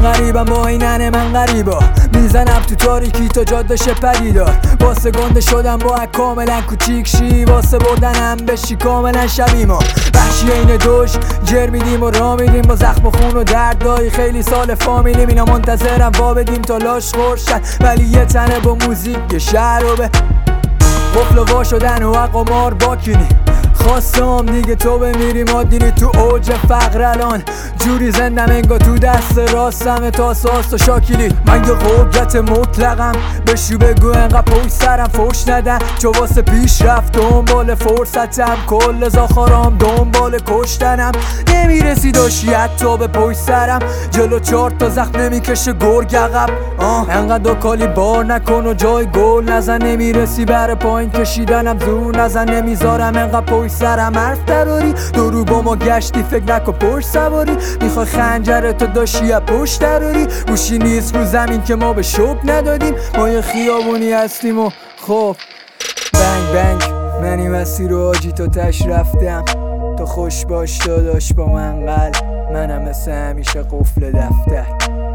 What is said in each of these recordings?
غریبم با اینن من غریبا میزنم تو تاریکی تا جادش پدیدار واسه گنده شدم با کاملا کوچیک شی واسه بردنم بشی کاملا شبیما وحشی این دوش جر میدیم و را میدیم با زخم و خون و دردای خیلی سال فامیلیم اینا منتظرم وا بدیم تا لاش خورشن ولی یه تنه با موزیک یه شهر رو به قفل و وا شدن و قمار باکنی خواستم دیگه تو بمیری ما دیری تو اوج فقر الان جوری زندم انگا تو دست راستم تا ساست و شاکیلی من یه قدرت مطلقم بشو بگو انقدر پشت سرم فوش ندن چو واسه پیش رفت دنبال فرصتم کل زاخارام دنبال کشتنم نمیرسی داشی حتی به پشت سرم جلو 4 تا زخم نمیکشه گرگ عقب انقدر کالی بار نکن و جای گل نزن نمیرسی بر پایین کشیدنم زور نزن نمیذارم انقدر پشت سرم حرف دراری درو با ما گشتی فکر نکن پشت سواری میخوای خنجرتو داشتی یا پشت دراری گوشی نیست رو زمین که ما به شوق ندادیم ما یه خیابونی هستیم و خب بنگ بنگ منی مسیر رو آجی تا تش رفتم تو خوش باش داداش با من قلب منم مثل همیشه قفل دفتر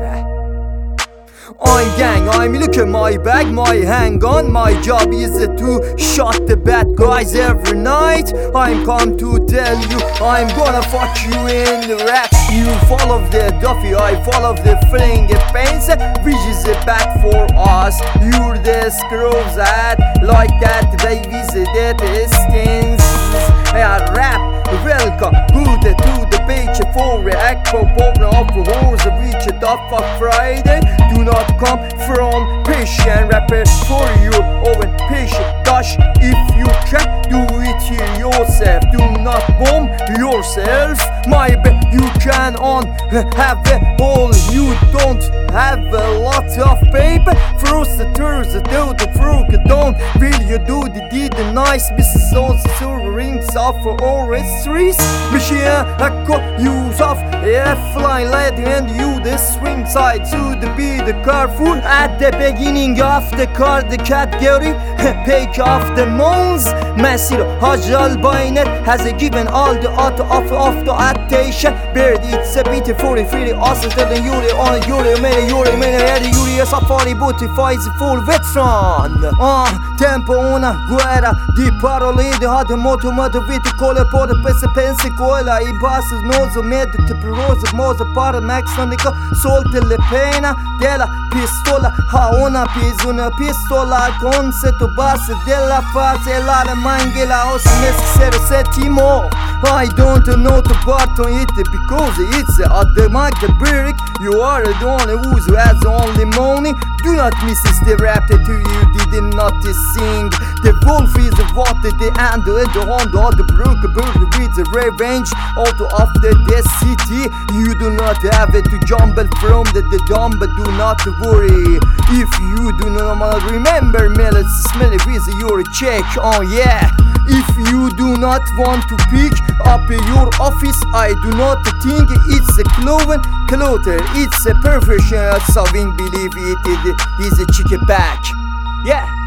I'm gang, I'm look at my bag, my hang on. My job is to shot the bad guys every night. I'm come to tell you, I'm gonna fuck you in the rap. You follow the Duffy, I follow the fling pains, which is bad for us. You're the screws that like that, babies, that skins. I rap, welcome, good to the page for react, for problem of the horse, reach it up for Friday. Do not come from patient rapper for you over patient dash if you can do it here yourself do not bomb yourself my bad you can on have a hole you don't have a lot of paper first the tours do the fruit don't will you do the deed the nice Mrs. Also rings off for all streets machine echo use of a fly lady and you the swing side to the beat the careful at the beginning of the car the category pick off the moons Masir Hajal Bainet has given all the auto of the attention bird it's a bit for free also telling you on Yuri many Yuri safari booty fights full veteran tempo una guerra di parole di hade moto vite cole por pensi cola I passes nozo med te prosa moza para max sonica solte le pena della pistola ha una pistola con seto base della fase la mangela os necessary settimo I don't know the part on it because it's at the market brick you are the only who has only money do not miss the rap that you did not sing the wolf is what the and the hand of the brook with the revenge out of the city you do not have to jump from the dumb but do not worry if you do not remember me let's smell it with your check yeah if you do not want to pick up your office I do not think it's a clother it's a professional solving believe it is a chicken back yeah